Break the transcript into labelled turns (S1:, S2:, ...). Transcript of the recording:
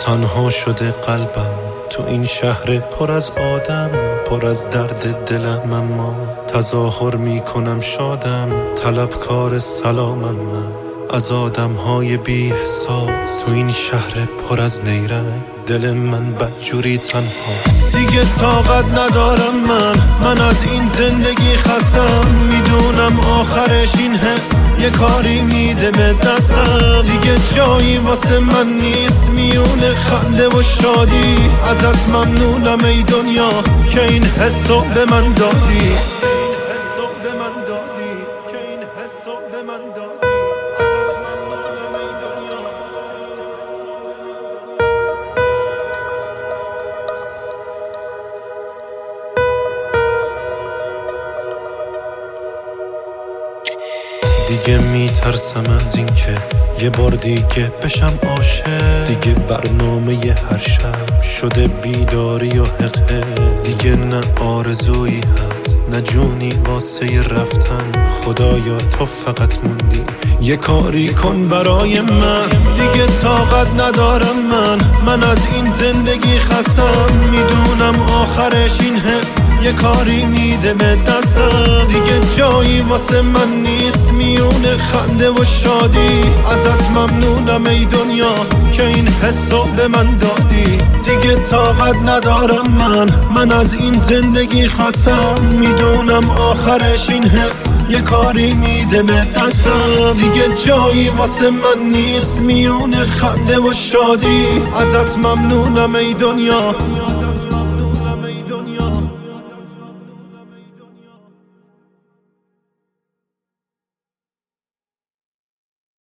S1: تنها شده قلبم تو این شهر پر از آدم، پر از درد دلم، اما تظاهر میکنم شادم، طلبکار سلامم من از آدمهای بی احساس تو این شهر پر از نیرنگ. دل من بدجوری تنها دیگه طاقت ندارم من از این زندگی خستم. میدونم آخرش این حس یه کاری میده به دستم. دیگه جایی واسه من نیست میونه خنده و شادی. ازت ممنونم ای دنیا که این حسو به من دادی. دیگه میترسم از این که یه بار دیگه بشم عاشق. دیگه برنامه هر شب شده بیداری و حقه. دیگه نه آرزویی هست نه جونی واسه رفتن. خدایا تو فقط موندی یه کاری کن برای من. دیگه طاقت ندارم من از این زندگی خستم. میدونم آخرش این حس یه کاری میده به دستم. دیگه جایی واسه من نیست میونه خنده و شادی. ازت ممنونم ای دنیا که این حسو به من دادی. دیگه طاقت ندارم من از این زندگی خستم. میدونم آخرش این حس یه کاری میده به دستم. دیگه جایی واسه من نیست میونه خنده و شادی. ازت ممنونم ای دنیا